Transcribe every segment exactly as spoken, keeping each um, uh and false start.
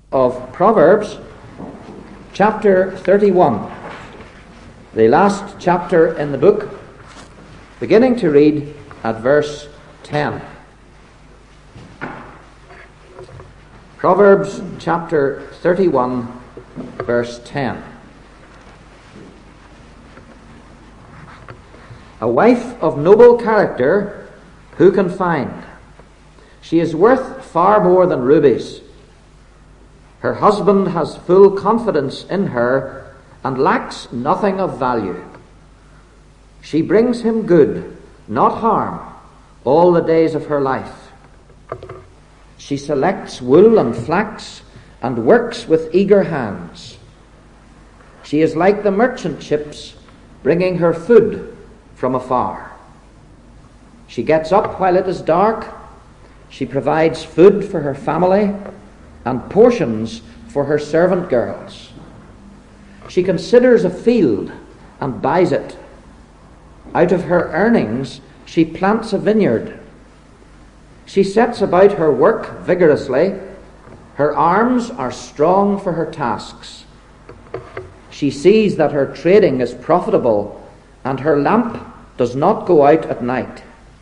of Proverbs, chapter thirty-one, the last chapter in the book, beginning to read at verse ten. Proverbs chapter thirty-one, verse ten. A wife of noble character who can find? She is worth far more than rubies. Her husband has full confidence in her and lacks nothing of value. She brings him good, not harm, all the days of her life. She selects wool and flax and works with eager hands. She is like the merchant ships, bringing her food from afar. She gets up while it is dark. She provides food for her family and portions for her servant girls. She considers a field and buys it. Out of her earnings, she plants a vineyard. She sets about her work vigorously. Her arms are strong for her tasks. She sees that her trading is profitable, and her lamp does not go out at night.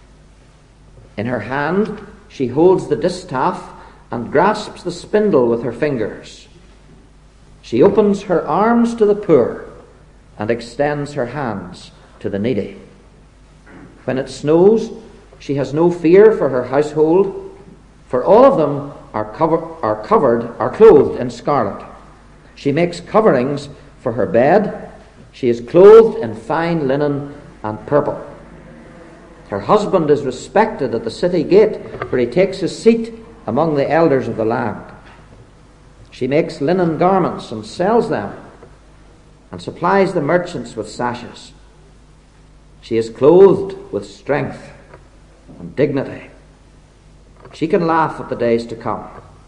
In her hand, she holds the distaff and grasps the spindle with her fingers. She opens her arms to the poor and extends her hands to the needy. When it snows, she has no fear for her household, for all of them are, cover, are covered, are clothed in scarlet. She makes coverings for her bed. She is clothed in fine linen and purple. Her husband is respected at the city gate, where he takes his seat among the elders of the land. She makes linen garments and sells them, and supplies the merchants with sashes. She is clothed with strength and dignity. She can laugh at the days to come.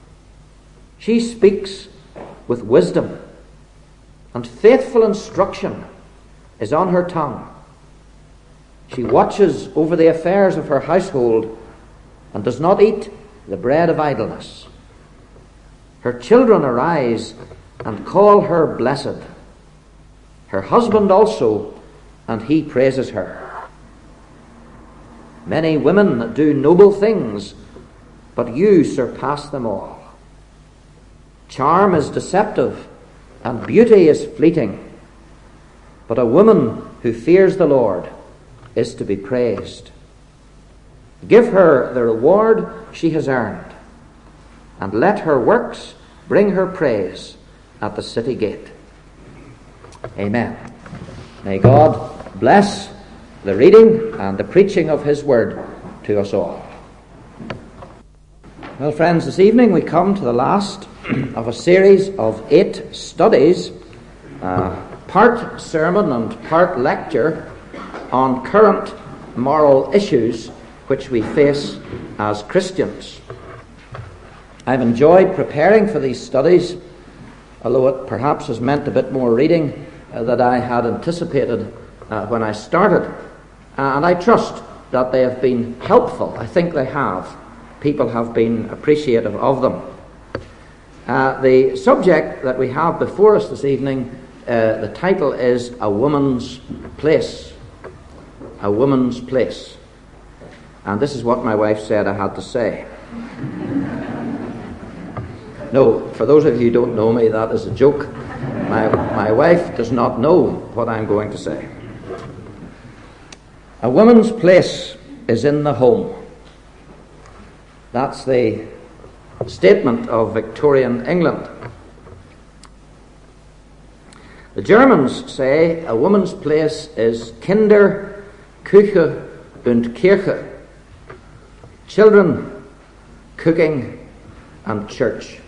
She speaks with wisdom, and faithful instruction is on her tongue. She watches over the affairs of her household and does not eat the bread of idleness. Her children arise and call her blessed. Her husband also, and he praises her. Many women do noble things, but you surpass them all. Charm is deceptive, and beauty is fleeting, but a woman who fears the Lord is to be praised. Give her the reward she has earned, and let her works bring her praise at the city gate. Amen. May God bless the reading and the preaching of his word to us all. Well, friends, this evening we come to the last of a series of eight studies, uh, part sermon and part lecture, on current moral issues which we face as Christians. I've enjoyed preparing for these studies, although it perhaps has meant a bit more reading uh, than I had anticipated uh, when I started. Uh, and I trust that they have been helpful. I think they have. People have been appreciative of them. Uh, the subject that we have before us this evening, uh, the title is A Woman's Place. A Woman's Place. And this is what my wife said I had to say. No, for those of you who don't know me, that is a joke. My, my wife does not know what I'm going to say. A woman's place is in the home. That's the statement of Victorian England. The Germans say a woman's place is Kinder, Küche und Kirche. Children, cooking, and church.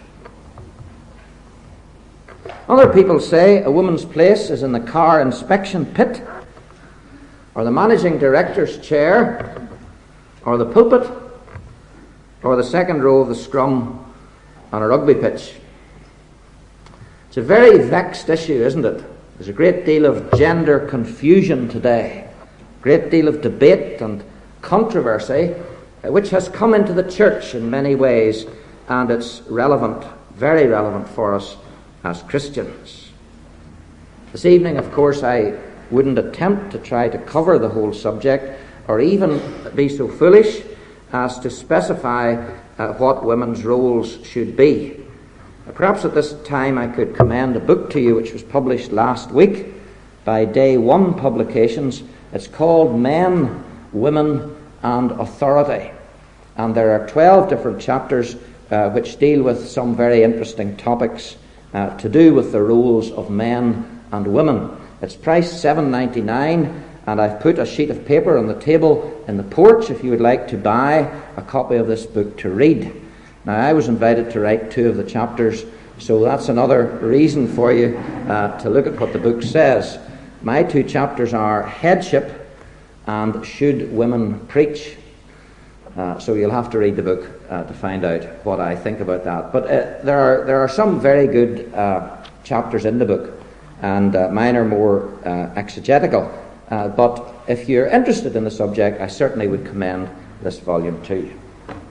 Other people say a woman's place is in the car inspection pit, or the managing director's chair, or the pulpit, or the second row of the scrum on a rugby pitch. It's a very vexed issue, isn't it? There's a great deal of gender confusion today. Great deal of debate and controversy, which has come into the church in many ways, and it's relevant very relevant for us as Christians. This evening, of course, I wouldn't attempt to try to cover the whole subject or even be so foolish as to specify uh, what women's roles should be. Perhaps at this time I could commend a book to you which was published last week by Day One Publications. It's called Men, Women and Authority. And there are twelve different chapters uh, which deal with some very interesting topics uh, to do with the roles of men and women. It's priced seven dollars and ninety-nine cents, and I've put a sheet of paper on the table in the porch if you would like to buy a copy of this book to read. Now, I was invited to write two of the chapters, so that's another reason for you uh, to look at what the book says. My two chapters are Headship and Should Women Preach? Uh, so you'll have to read the book uh, to find out what I think about that. But uh, there are there are some very good uh, chapters in the book, and uh, mine are more uh, exegetical. Uh, but if you're interested in the subject, I certainly would commend this volume to you.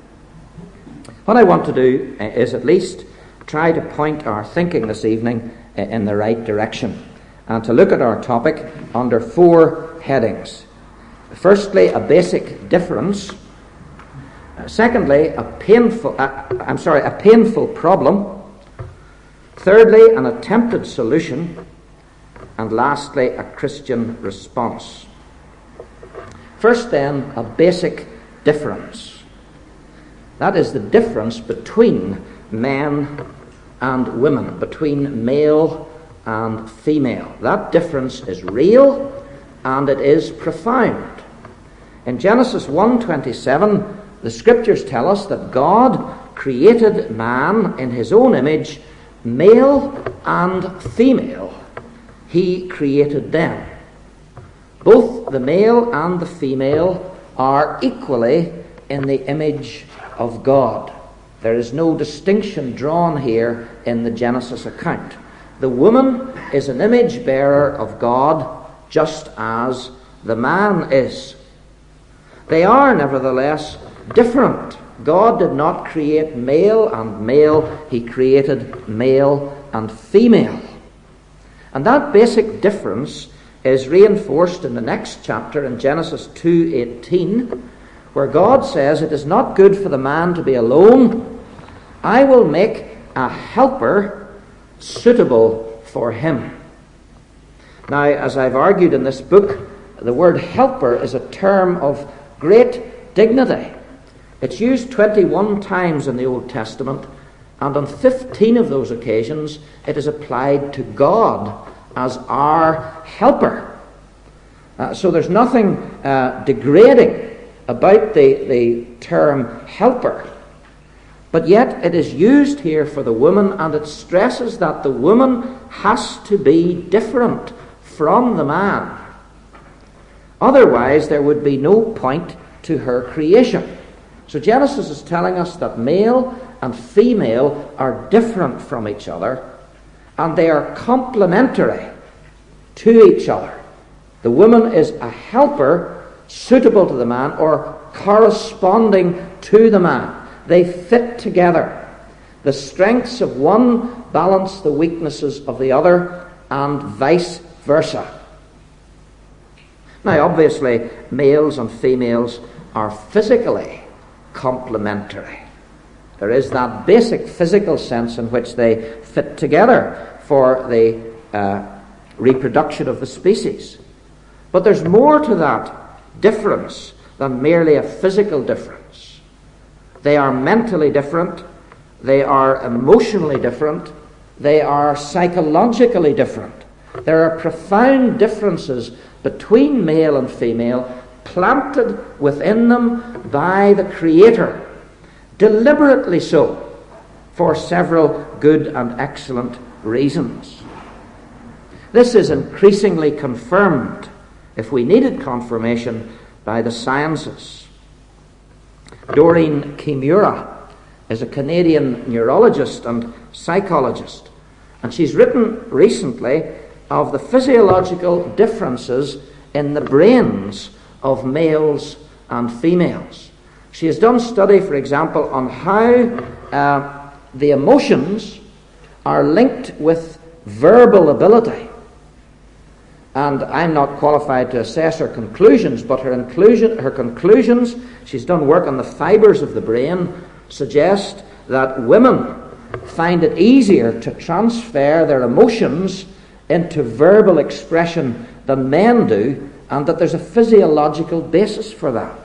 What I want to do is at least try to point our thinking this evening in the right direction, and to look at our topic under four headings. Firstly, a basic difference. Secondly, a painful, uh, I'm sorry, a painful problem. Thirdly, an attempted solution. And lastly, a Christian response. First then, a basic difference. That is the difference between men and women, between male and female. That difference is real and it is profound. In Genesis one twenty-seven, the Scriptures tell us that God created man in his own image, male and female. He created them. Both the male and the female are equally in the image of God. There is no distinction drawn here in the Genesis account. The woman is an image bearer of God, just as the man is. They are, nevertheless, different. God did not create male and male. He created male and female. And that basic difference is reinforced in the next chapter, in Genesis two eighteen, where God says, "It is not good for the man to be alone. I will make a helper suitable for him." Now, as I've argued in this book, the word helper is a term of great dignity. It's used twenty-one times in the Old Testament, and on fifteen of those occasions it is applied to God as our helper. Uh, so there's nothing uh, degrading about the, the term helper. But yet it is used here for the woman, and it stresses that the woman has to be different from the man. Otherwise there would be no point to her creation. So Genesis is telling us that male and female are different from each other, and they are complementary to each other. The woman is a helper suitable to the man, or corresponding to the man. They fit together. The strengths of one balance the weaknesses of the other, and vice versa. Now, obviously, males and females are physically complementary. There is that basic physical sense in which they fit together for the uh, reproduction of the species. But there's more to that difference than merely a physical difference. They are mentally different, they are emotionally different, they are psychologically different. There are profound differences between male and female, planted within them by the Creator, deliberately so, for several good and excellent reasons. This is increasingly confirmed, if we needed confirmation, by the sciences. Doreen Kimura is a Canadian neurologist and psychologist, and she's written recently of the physiological differences in the brains of males and females. She has done study, for example, on how uh, the emotions are linked with verbal ability. And I'm not qualified to assess her conclusions, but her, inclusion, her conclusions, she's done work on the fibers of the brain, suggest that women find it easier to transfer their emotions into verbal expression than men do, and that there's a physiological basis for that.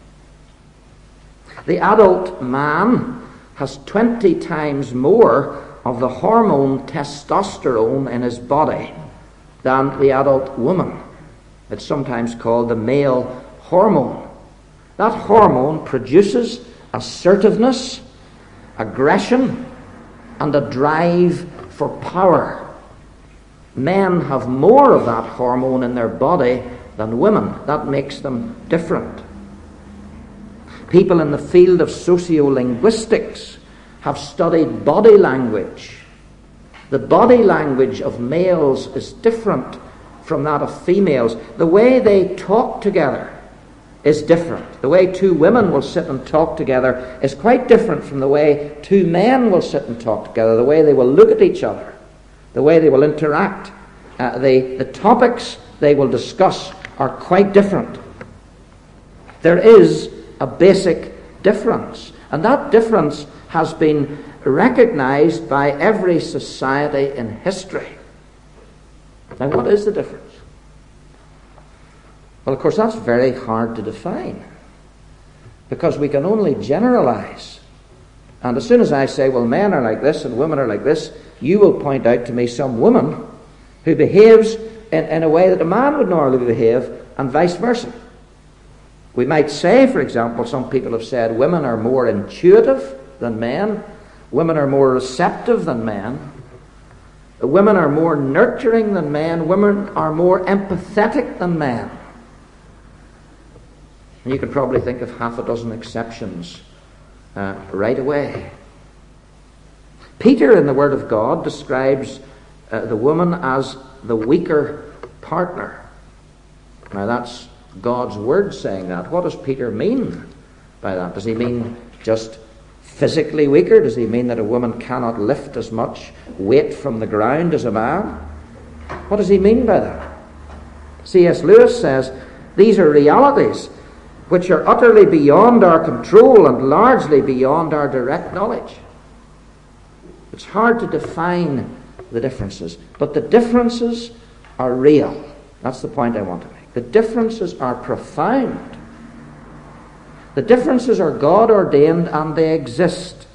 The adult man has twenty times more of the hormone testosterone in his body than the adult woman. It's sometimes called the male hormone. That hormone produces assertiveness, aggression, and a drive for power. Men have more of that hormone in their body than women. That makes them different. People in the field of sociolinguistics have studied body language. The body language of males is different from that of females. The way they talk together is different. The way two women will sit and talk together is quite different from the way two men will sit and talk together, the way they will look at each other, the way they will interact. Uh, the, the topics they will discuss are quite different. There is a basic difference, and that difference has been recognized by every society in history. Now, what is the difference? Well, of course, that's very hard to define, because we can only generalize. And as soon as I say, well, men are like this and women are like this, you will point out to me some woman who behaves in, in a way that a man would normally behave, and vice versa. We might say, for example, some people have said women are more intuitive than men, women are more receptive than men, women are more nurturing than men, women are more empathetic than men. And you can probably think of half a dozen exceptions uh, right away. Peter, in the Word of God, describes uh, the woman as the weaker partner. Now, that's God's Word saying that. What does Peter mean by that? Does he mean just physically weaker? Does he mean that a woman cannot lift as much weight from the ground as a man? What does he mean by that? C S Lewis says, these are realities which are utterly beyond our control and largely beyond our direct knowledge. It's hard to define the differences, but the differences are real. That's the point I want to make. The differences are profound. The differences are God ordained and they exist.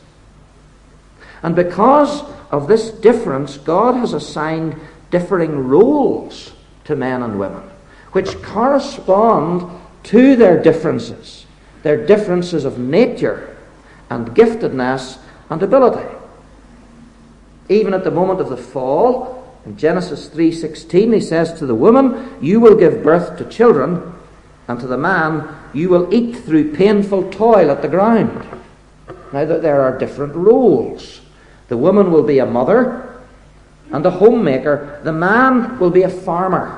And because of this difference, God has assigned differing roles to men and women, which correspond to their differences, their differences of nature and giftedness and ability. Even at the moment of the fall, in Genesis three sixteen, he says to the woman, you will give birth to children, and to the man, you will eat through painful toil at the ground. Now that there are different roles. The woman will be a mother and a homemaker. The man will be a farmer.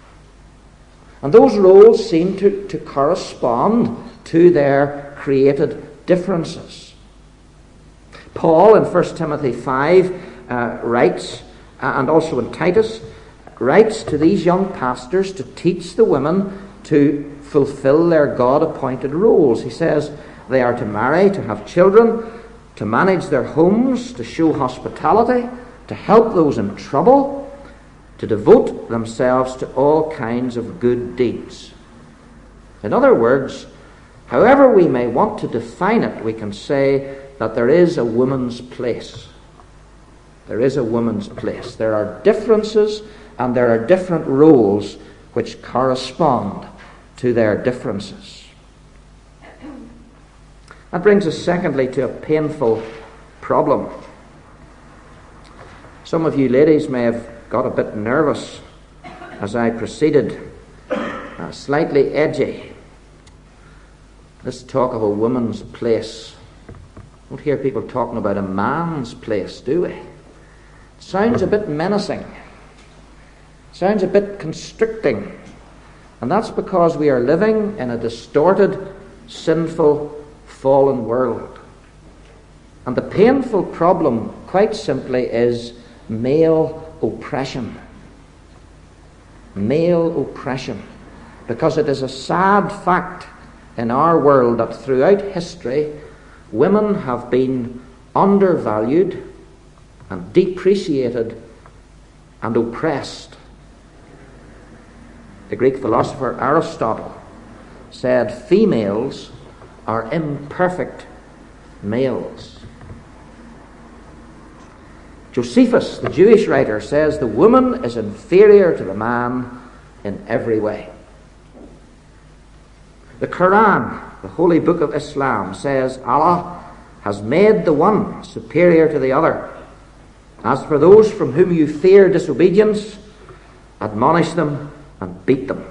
And those roles seem to, to correspond to their created differences. Paul in First Timothy five uh, writes, uh, and also in Titus, writes to these young pastors to teach the women to fulfill their God-appointed roles. He says they are to marry, to have children, to manage their homes, to show hospitality, to help those in trouble, to devote themselves to all kinds of good deeds. In other words, however we may want to define it, we can say that there is a woman's place. There is a woman's place. There are differences and there are different roles which correspond to their differences. That brings us secondly to a painful problem. Some of you ladies may have got a bit nervous as I proceeded, uh, slightly edgy. Let's talk of a woman's place. We don't hear people talking about a man's place, do we? It sounds a bit menacing. It sounds a bit constricting. And that's because we are living in a distorted, sinful, fallen world. And the painful problem, quite simply, is male oppression. Male oppression. Because it is a sad fact in our world that throughout history, women have been undervalued and depreciated and oppressed. The Greek philosopher Aristotle said females are imperfect males. Josephus, the Jewish writer, says the woman is inferior to the man in every way. The Quran, the holy book of Islam, says Allah has made the one superior to the other. As for those from whom you fear disobedience, admonish them and beat them.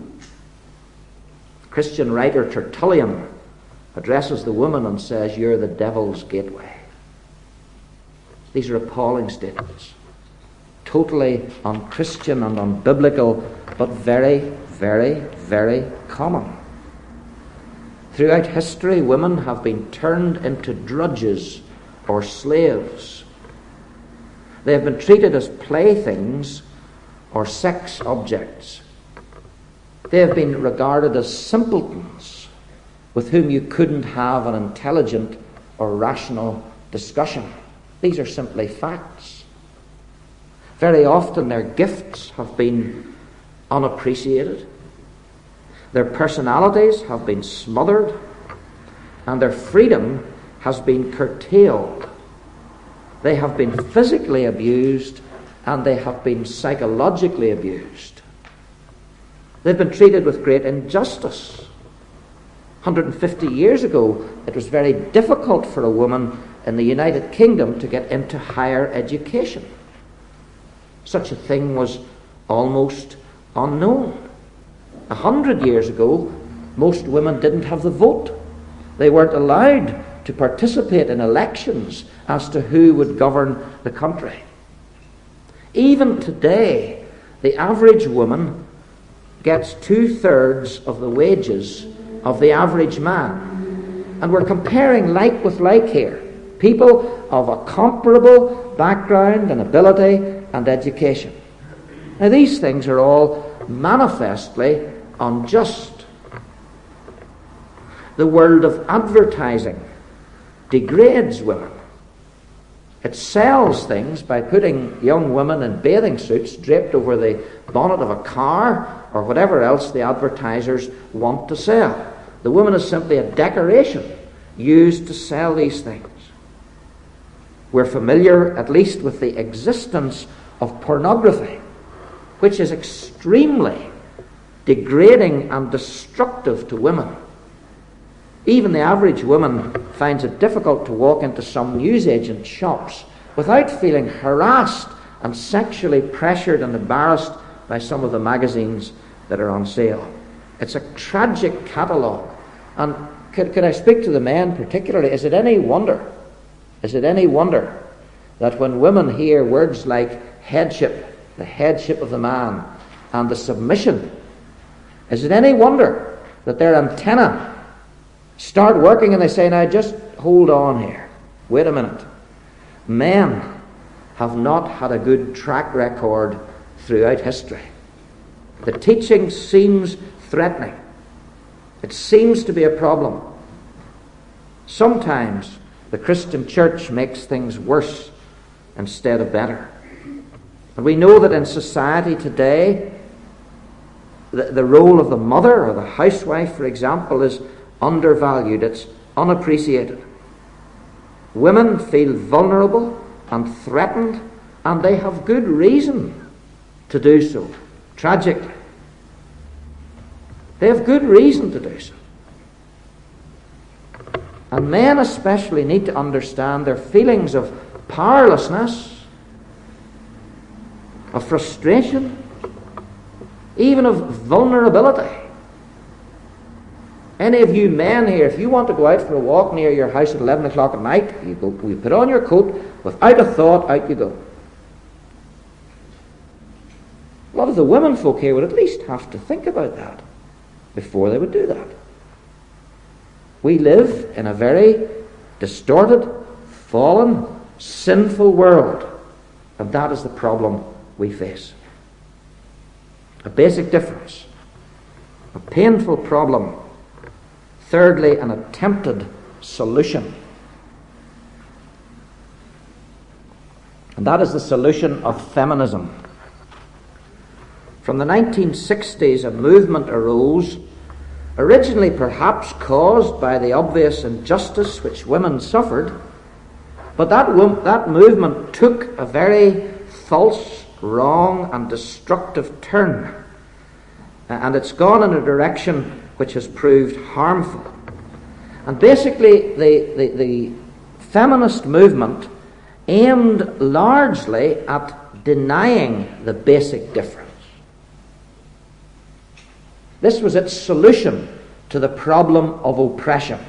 Christian writer Tertullian addresses the woman and says, you're the devil's gateway. These are appalling statements. Totally unchristian and unbiblical, but very, very, very common. Throughout history, women have been turned into drudges or slaves. They have been treated as playthings or sex objects. They have been regarded as simpletons with whom you couldn't have an intelligent or rational discussion. These are simply facts. Very often their gifts have been unappreciated. Their personalities have been smothered, and their freedom has been curtailed. They have been physically abused, and they have been psychologically abused. They've been treated with great injustice. one hundred fifty years ago, it was very difficult for a woman in the United Kingdom to get into higher education. Such a thing was almost unknown. A hundred years ago, most women didn't have the vote. They weren't allowed to participate in elections as to who would govern the country. Even today, the average woman gets two-thirds of the wages of the average man. And we're comparing like with like here. People of a comparable background and ability and education. Now these things are all manifestly unjust. The world of advertising degrades women. It sells things by putting young women in bathing suits draped over the bonnet of a car or whatever else the advertisers want to sell. The woman is simply a decoration used to sell these things. We're familiar at least with the existence of pornography, which is extremely degrading and destructive to women. Even the average woman finds it difficult to walk into some newsagent shops without feeling harassed and sexually pressured and embarrassed by some of the magazines that are on sale. It's a tragic catalogue. And could, could I speak to the men particularly? Is it any wonder, is it any wonder that when women hear words like headship, the headship of the man, and the submission, is it any wonder that their antenna start working and they say, now just hold on here, wait a minute. Men have not had a good track record throughout history. The teaching seems threatening. It seems to be a problem. Sometimes the Christian church makes things worse instead of better. And we know that in society today, the, the role of the mother or the housewife, for example, is undervalued. It's unappreciated. Women feel vulnerable and threatened, and they have good reason to do so. Tragically. They have good reason to do so. And men especially need to understand their feelings of powerlessness, of frustration, even of vulnerability. Any of you men here, if you want to go out for a walk near your house at eleven o'clock at night, you go, you put on your coat, without a thought, out you go. A lot of the women folk here would at least have to think about that before they would do that. We live in a very distorted, fallen, sinful world. And that is the problem we face. A basic difference. A painful problem. Thirdly, an attempted solution. And that is the solution of feminism. From the nineteen sixties, a movement arose, originally perhaps caused by the obvious injustice which women suffered, but that, that movement took a very false, wrong, and destructive turn. And it's gone in a direction which has proved harmful. And basically, the, the, the feminist movement aimed largely at denying the basic difference. This was its solution to the problem of oppression,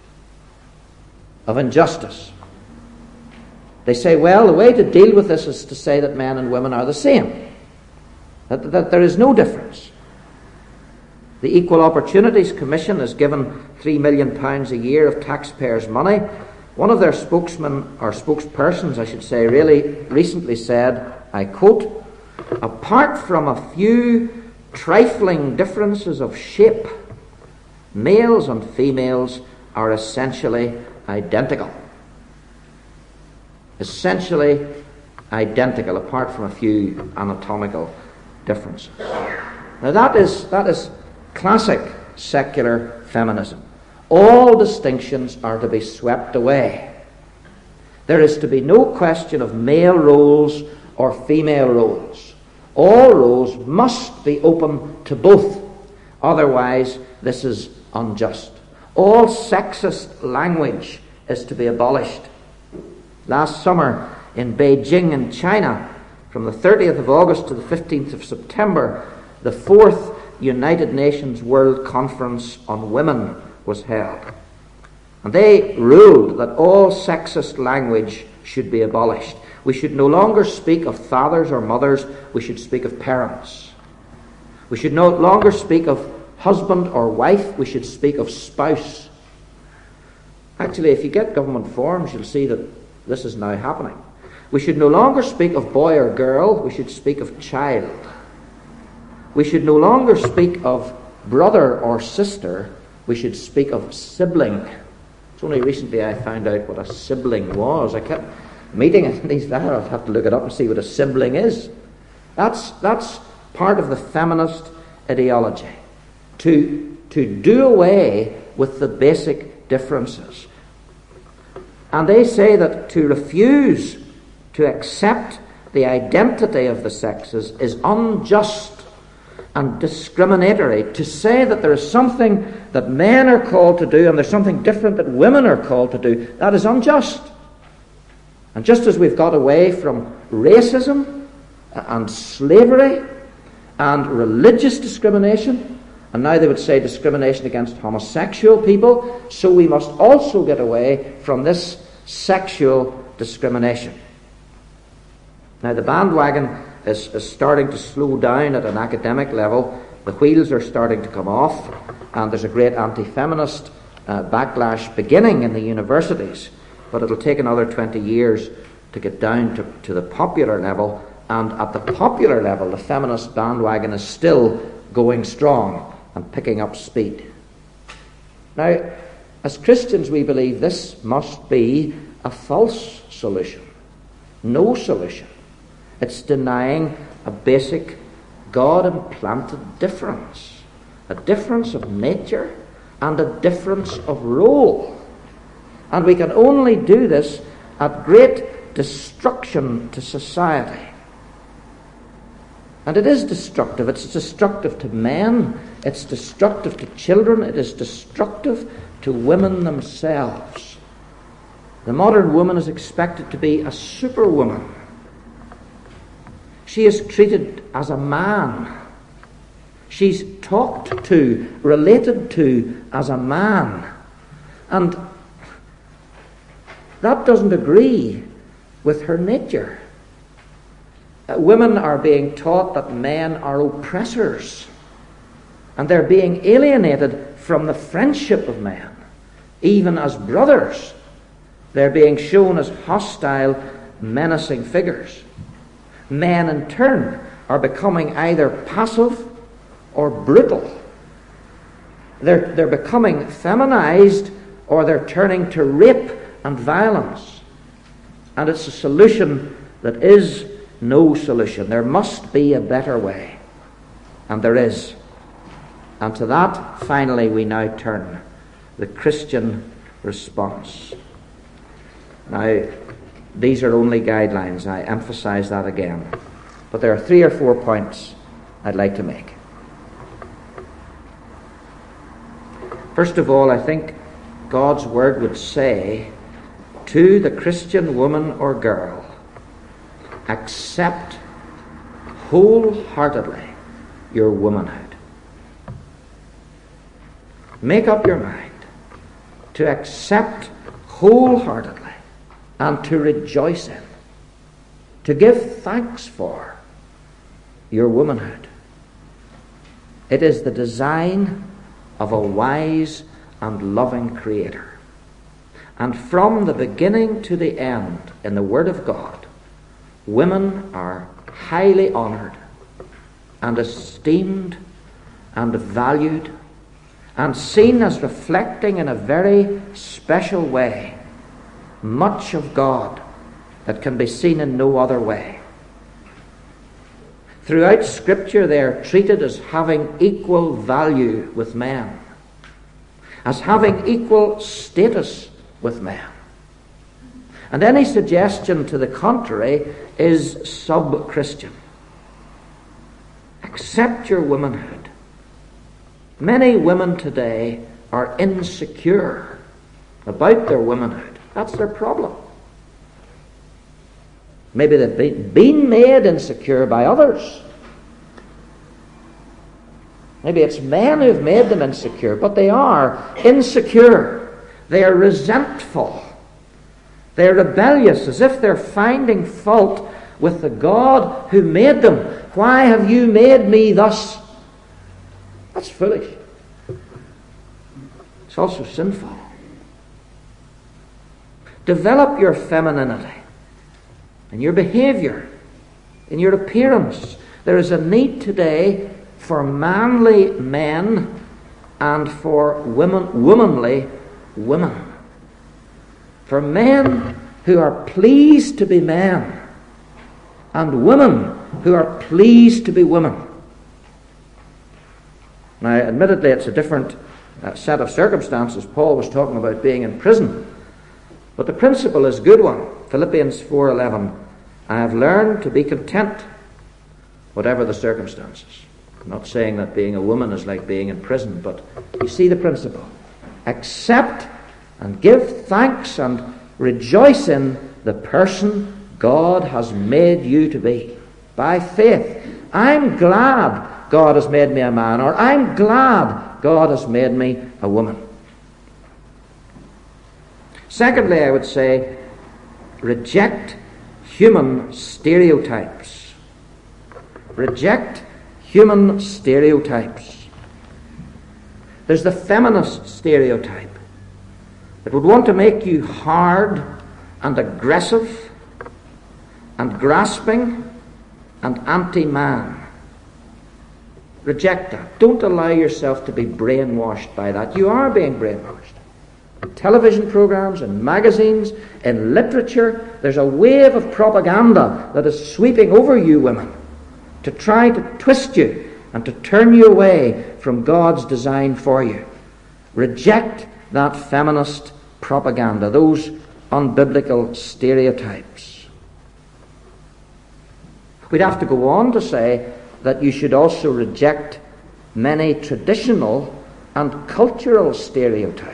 of injustice. They say, well, the way to deal with this is to say that men and women are the same, that, that there is no difference. The Equal Opportunities Commission is given three million pounds a year of taxpayers' money. One of their spokesmen, or spokespersons, I should say, really recently said, I quote, "Apart from a few trifling differences of shape, males and females are essentially identical." Essentially identical, apart from a few anatomical differences. Now that is that is classic secular feminism. All distinctions are to be swept away. There is to be no question of male roles or female roles. All roles must be open to both. Otherwise, this is unjust. All sexist language is to be abolished. Last summer in Beijing in China, from the thirtieth of August to the fifteenth of September, the fourth United Nations World Conference on Women was held. And they ruled that all sexist language should be abolished. We should no longer speak of fathers or mothers, we should speak of parents. We should no longer speak of husband or wife, we should speak of spouse. Actually, if you get government forms, you'll see that this is now happening. We should no longer speak of boy or girl, we should speak of child. We should no longer speak of brother or sister, we should speak of sibling. It's only recently I found out what a sibling was. I kept meeting these latter, I'll have to look it up and see what a sibling is. That's that's part of the feminist ideology. To, to do away with the basic differences. And they say that to refuse to accept the identity of the sexes is unjust and discriminatory. To say that there is something that men are called to do and there's something different that women are called to do, that is unjust. And just as we've got away from racism and slavery and religious discrimination, and now they would say discrimination against homosexual people, so we must also get away from this sexual discrimination. Now the bandwagon is, is starting to slow down at an academic level. The wheels are starting to come off, and there's a great anti-feminist uh, backlash beginning in the universities. But it'll take another twenty years to get down to, to the popular level, and at the popular level, the feminist bandwagon is still going strong and picking up speed. Now, as Christians, we believe this must be a false solution. No solution. It's denying a basic God-implanted difference. A difference of nature and a difference of role. And we can only do this at great destruction to society. And it is destructive. It's destructive to men. It's destructive to children. It is destructive to women themselves. The modern woman is expected to be a superwoman. She is treated as a man. She's talked to, related to as a man. And that doesn't agree with her nature. Uh, women are being taught that men are oppressors, and they're being alienated from the friendship of men. Even as brothers, they're being shown as hostile, menacing figures. Men in turn are becoming either passive or brutal. They're, they're becoming feminized, or they're turning to rape and violence. And it's a solution that is no solution. There must be a better way. And there is. And to that, finally, we now turn. The Christian response. Now, these are only guidelines. I emphasize that again. But there are three or four points I'd like to make. First of all, I think God's Word would say to the Christian woman or girl, accept wholeheartedly your womanhood. Make up your mind to accept wholeheartedly and to rejoice in, to give thanks for your womanhood. It is the design of a wise and loving Creator. And from the beginning to the end in the Word of God, women are highly honoured and esteemed and valued and seen as reflecting in a very special way much of God that can be seen in no other way. Throughout Scripture they are treated as having equal value with men, as having equal status with men. And any suggestion to the contrary is sub-Christian. Accept your womanhood. Many women today are insecure about their womanhood. That's their problem. Maybe they've been made insecure by others. Maybe it's men who've made them insecure, but they are insecure. They are resentful. They're rebellious, as if they're finding fault with the God who made them. Why have you made me thus? That's foolish. It's also sinful. Develop your femininity in your behavior, in your appearance. There is a need today for manly men and for women, womanly women. For men who are pleased to be men and women who are pleased to be women. Now, admittedly, it's a different uh, set of circumstances. Paul was talking about being in prison. But the principle is a good one. Philippians four eleven. I have learned to be content, whatever the circumstances. I'm not saying that being a woman is like being in prison, but you see the principle. Accept and give thanks and rejoice in the person God has made you to be. By faith. I'm glad God has made me a man, or I'm glad God has made me a woman. Secondly, I would say, reject human stereotypes. Reject human stereotypes. There's the feminist stereotype that would want to make you hard and aggressive and grasping and anti-man. Reject that. Don't allow yourself to be brainwashed by that. You are being brainwashed. In television programs, in magazines, in literature, there's a wave of propaganda that is sweeping over you women to try to twist you and to turn you away from God's design for you. Reject that feminist propaganda, those unbiblical stereotypes. We'd have to go on to say that you should also reject many traditional and cultural stereotypes.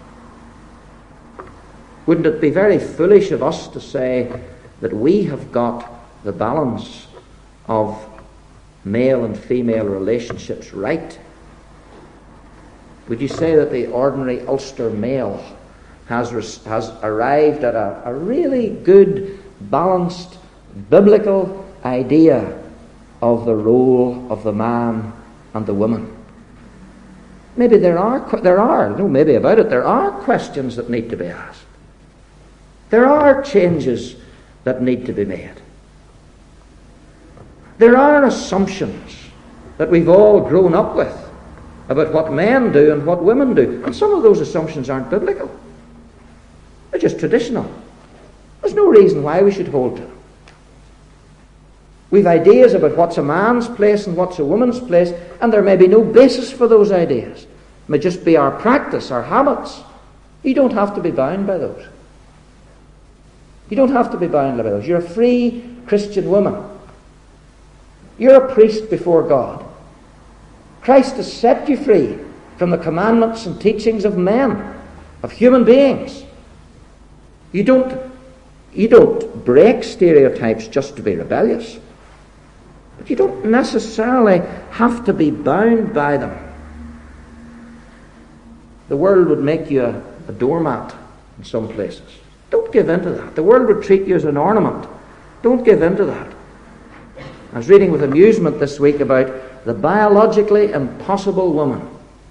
Wouldn't it be very foolish of us to say that we have got the balance of male and female relationships right? Would you say that the ordinary Ulster male has, has arrived at a, a really good, balanced, biblical idea of the role of the man and the woman? Maybe there are, there are, no maybe about it, there are questions that need to be asked. There are changes that need to be made. There are assumptions that we've all grown up with about what men do and what women do. And some of those assumptions aren't biblical. They're just traditional. There's no reason why we should hold to them. We've ideas about what's a man's place and what's a woman's place, and there may be no basis for those ideas. It may just be our practice, our habits. You don't have to be bound by those. You don't have to be bound by those. You're a free Christian woman. You're a priest before God. Christ has set you free from the commandments and teachings of men, of human beings. You don't, you don't break stereotypes just to be rebellious. But you don't necessarily have to be bound by them. The world would make you a, a doormat in some places. Don't give in to that. The world would treat you as an ornament. Don't give in to that. I was reading with amusement this week about the biologically impossible woman.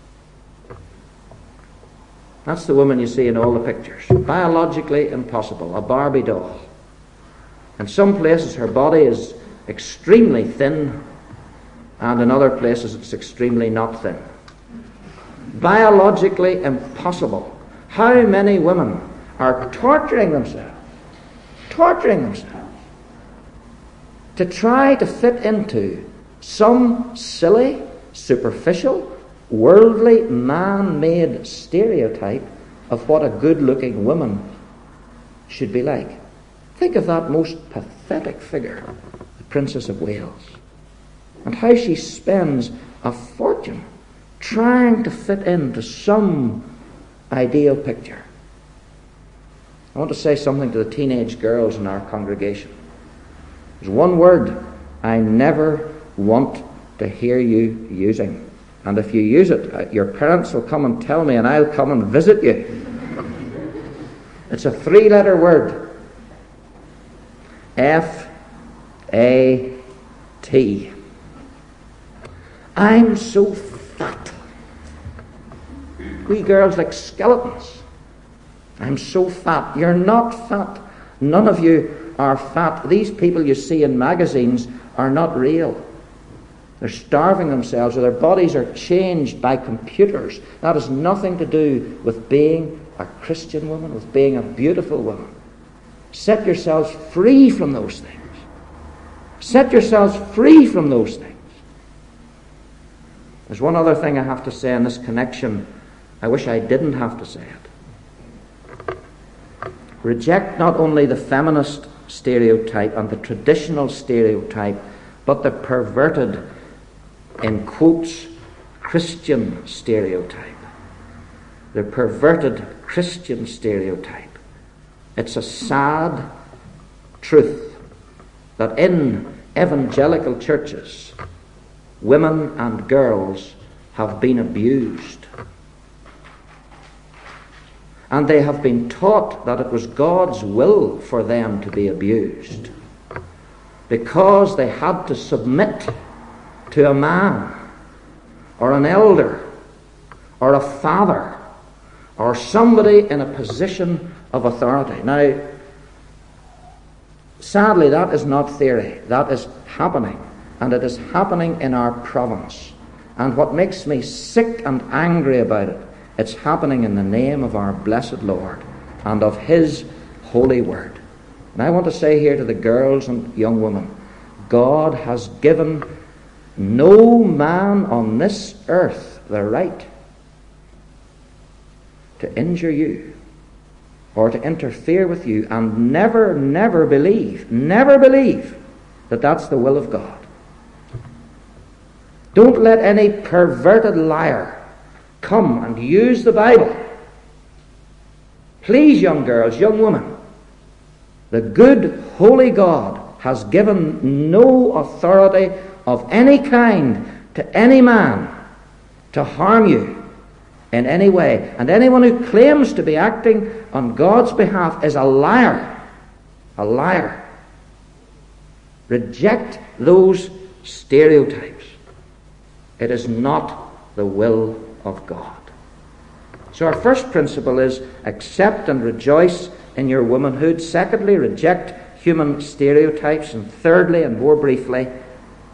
That's the woman you see in all the pictures. Biologically impossible. A Barbie doll. In some places her body is extremely thin, and in other places it's extremely not thin. Biologically impossible. How many women are torturing themselves, torturing themselves, to try to fit into some silly, superficial, worldly, man-made stereotype of what a good-looking woman should be like. Think of that most pathetic figure, the Princess of Wales, and how she spends a fortune trying to fit into some ideal picture. I want to say something to the teenage girls in our congregation. There's one word I never want to hear you using. And if you use it, your parents will come and tell me, and I'll come and visit you. It's a three-letter word. F A T. I'm so fat. We girls like skeletons. I'm so fat. You're not fat. None of you are fat. These people you see in magazines are not real. They're starving themselves, or their bodies are changed by computers. That has nothing to do with being a Christian woman, with being a beautiful woman. Set yourselves free from those things. Set yourselves free from those things. There's one other thing I have to say in this connection. I wish I didn't have to say it. Reject not only the feminist stereotype and the traditional stereotype, but the perverted, in quotes, Christian stereotype. The perverted Christian stereotype. It's a sad truth that in evangelical churches, women and girls have been abused. And they have been taught that it was God's will for them to be abused, because they had to submit to a man or an elder or a father or somebody in a position of authority. Now, sadly, that is not theory. That is happening, and it is happening in our province. And what makes me sick and angry about it, it's happening in the name of our blessed Lord and of His holy word. And I want to say here to the girls and young women, God has given no man on this earth the right to injure you or to interfere with you, and never, never believe, never believe that that's the will of God. Don't let any perverted liar come and use the Bible. Please, young girls, young women, the good, holy God has given no authority of any kind to any man to harm you in any way. And anyone who claims to be acting on God's behalf is a liar. A liar. Reject those stereotypes. It is not the will of God. So our first principle is accept and rejoice in your womanhood. Secondly, reject human stereotypes. And thirdly, and more briefly,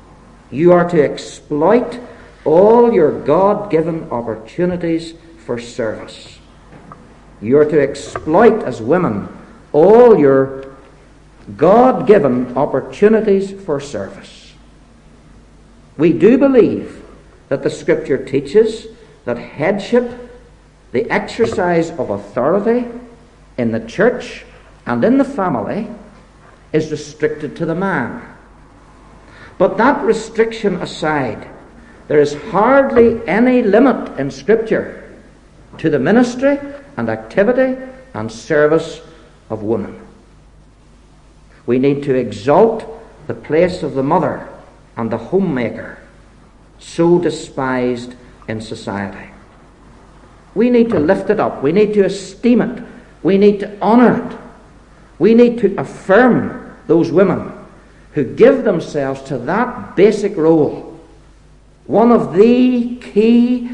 You are to exploit all your God-given opportunities for service. You are to exploit, as women, all your God-given opportunities for service. We do believe that the Scripture teaches that headship, the exercise of authority in the church and in the family, is restricted to the man. But that restriction aside, there is hardly any limit in Scripture to the ministry and activity and service of women. We need to exalt the place of the mother and the homemaker, so despised in society. We need to lift it up. We need to esteem it. We need to honor it. We need to affirm those women who give themselves to that basic role, one of the key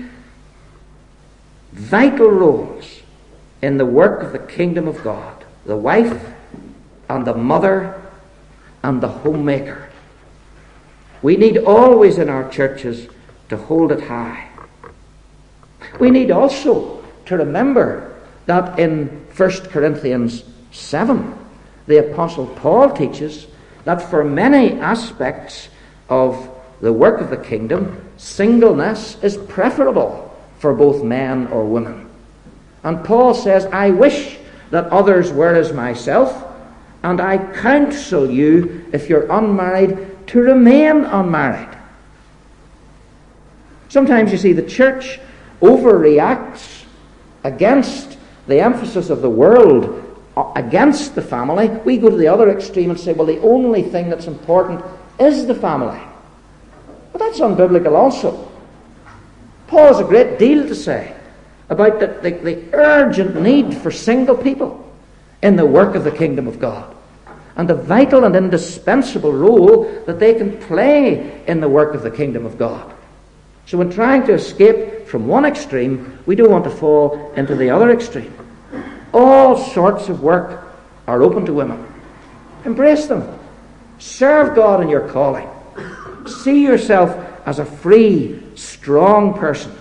vital roles in the work of the kingdom of God, the wife and the mother and the homemaker. We need always in our churches to hold it high. We need also to remember that in First Corinthians seven, the Apostle Paul teaches that for many aspects of the work of the kingdom, singleness is preferable for both men or women. And Paul says, I wish that others were as myself, and I counsel you, if you're unmarried, to remain unmarried. Sometimes you see the church overreacts against the emphasis of the world against the family. We go to the other extreme and say, well, the only thing that's important is the family. But that's unbiblical also. Paul has a great deal to say about the, the, the urgent need for single people in the work of the kingdom of God, and the vital and indispensable role that they can play in the work of the kingdom of God. So in trying to escape from one extreme, we don't want to fall into the other extreme. All sorts of work are open to women. Embrace them. Serve God in your calling. See yourself as a free, strong person.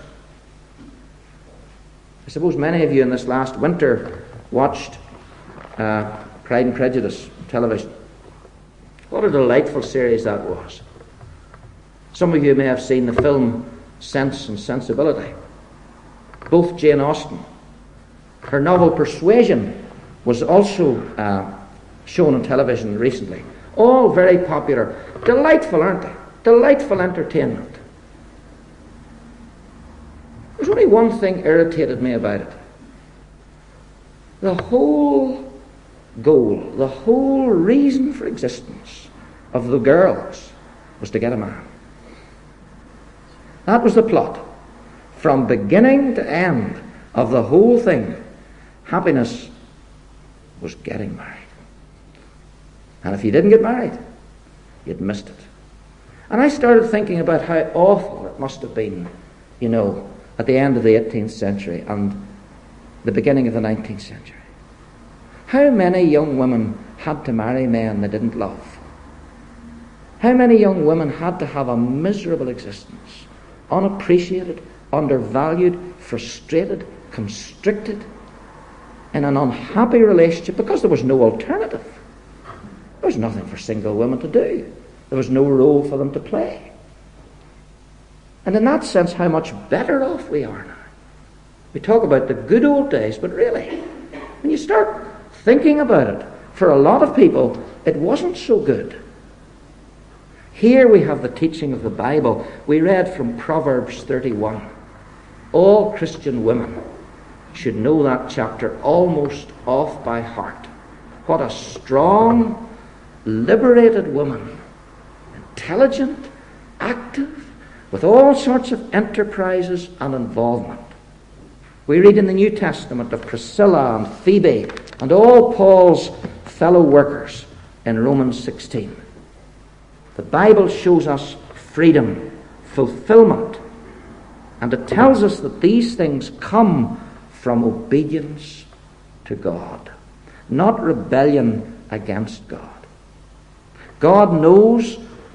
I suppose many of you in this last winter watched uh, Pride and Prejudice on television. What a delightful series that was. Some of you may have seen the film Sense and Sensibility. Both Jane Austen. Her novel Persuasion was also uh, shown on television recently. All very popular. Delightful, aren't they? Delightful entertainment. There's only one thing irritated me about it. The whole goal, the whole reason for existence of the girls was to get a man. That was the plot. From beginning to end of the whole thing, happiness was getting married. And if you didn't get married, you'd missed it. And I started thinking about how awful it must have been, you know, at the end of the eighteenth century and the beginning of the nineteenth century. How many young women had to marry men they didn't love? How many young women had to have a miserable existence, unappreciated, undervalued, frustrated, constricted, in an unhappy relationship because there was no alternative. There was nothing for single women to do. There was no role for them to play. And in that sense, how much better off we are now. We talk about the good old days, but really, when you start thinking about it, for a lot of people, it wasn't so good. Here we have the teaching of the Bible. We read from Proverbs thirty-one. All Christian women should know that chapter almost off by heart. What a strong, liberated woman. Intelligent, active, with all sorts of enterprises and involvement. We read in the New Testament of Priscilla and Phoebe and all Paul's fellow workers in Romans sixteen. The Bible shows us freedom, fulfillment, and it tells us that these things come from obedience to God, not rebellion against God. God knows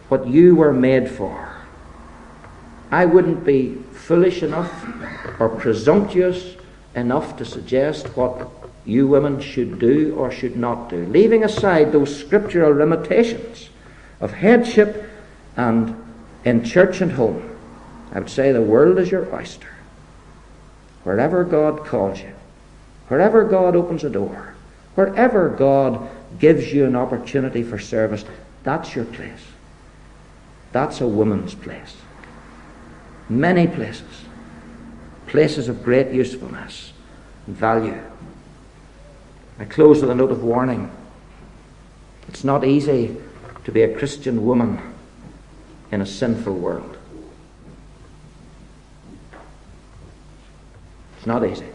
what you were made for. I wouldn't be foolish enough or presumptuous enough to suggest what you women should do or should not do, leaving aside those scriptural limitations of headship and in church and home. I would say the world is your oyster. Wherever God calls you, wherever God opens a door, wherever God gives you an opportunity for service, that's your place. That's a woman's place. Many places, places of great usefulness and value. I close with a note of warning. It's not easy to be a Christian woman in a sinful world. It's not easy.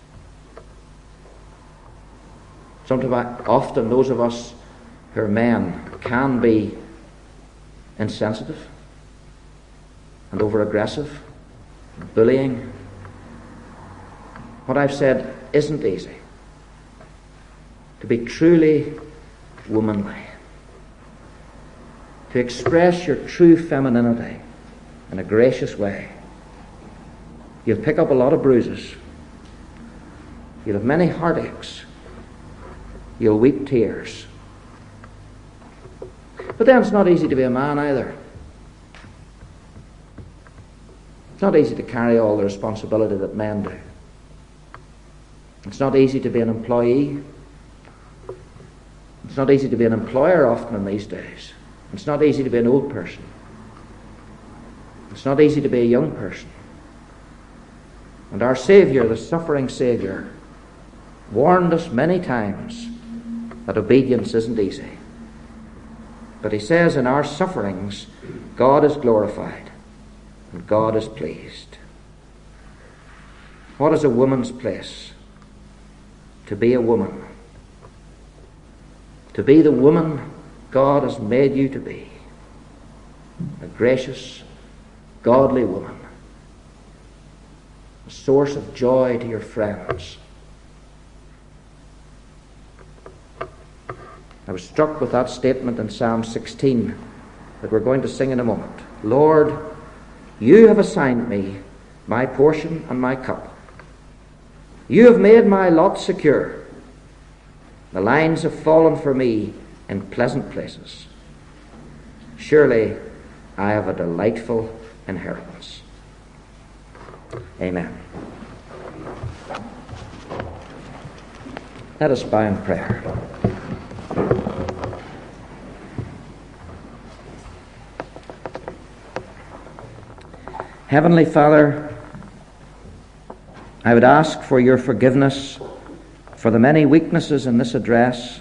Sometimes, often, those of us who are men can be insensitive and over-aggressive, bullying. What I've said isn't easy. To be truly womanly, to express your true femininity in a gracious way. You'll pick up a lot of bruises. You'll have many heartaches. You'll weep tears. But then it's not easy to be a man either. It's not easy to carry all the responsibility that men do. It's not easy to be an employee. It's not easy to be an employer often in these days. It's not easy to be an old person. It's not easy to be a young person. And our Saviour, the suffering Saviour, warned us many times that obedience isn't easy. But he says in our sufferings, God is glorified and God is pleased. What is a woman's place? To be a woman. To be the woman God has made you to be. A gracious, godly woman. A source of joy to your friends. I was struck with that statement in Psalm sixteen that we're going to sing in a moment. Lord, you have assigned me my portion and my cup. You have made my lot secure. The lines have fallen for me in pleasant places. Surely I have a delightful inheritance. Amen. Let us bow in prayer. Heavenly Father, I would ask for your forgiveness for the many weaknesses in this address,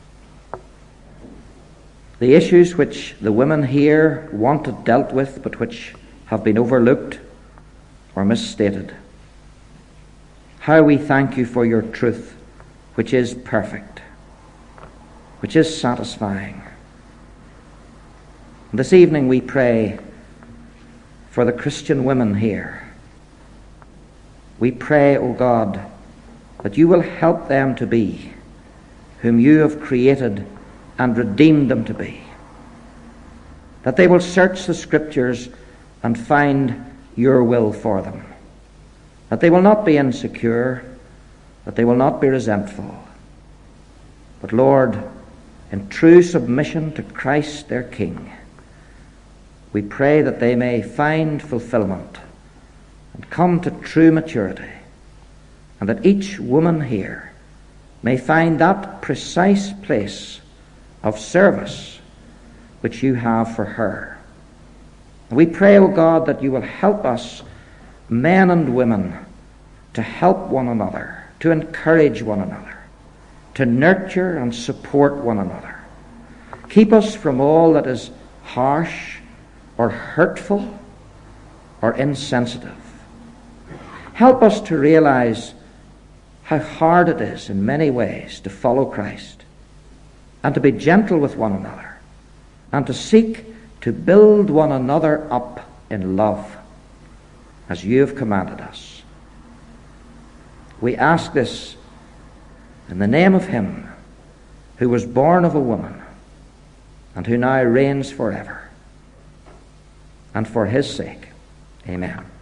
the issues which the women here wanted dealt with but which have been overlooked or misstated. How we thank you for your truth, which is perfect, which is satisfying. This evening we pray for the Christian women here. We pray, O God, that you will help them to be whom you have created and redeemed them to be. That they will search the Scriptures and find your will for them. That they will not be insecure, that they will not be resentful. But Lord, in true submission to Christ their King, we pray that they may find fulfillment and come to true maturity, and that each woman here may find that precise place of service which you have for her. We pray, O God, that you will help us, men and women, to help one another, to encourage one another, to nurture and support one another. Keep us from all that is harsh or hurtful or insensitive. Help us to realize how hard it is in many ways to follow Christ and to be gentle with one another and to seek to build one another up in love as you have commanded us. We ask this in the name of him who was born of a woman and who now reigns forever, and for his sake. Amen.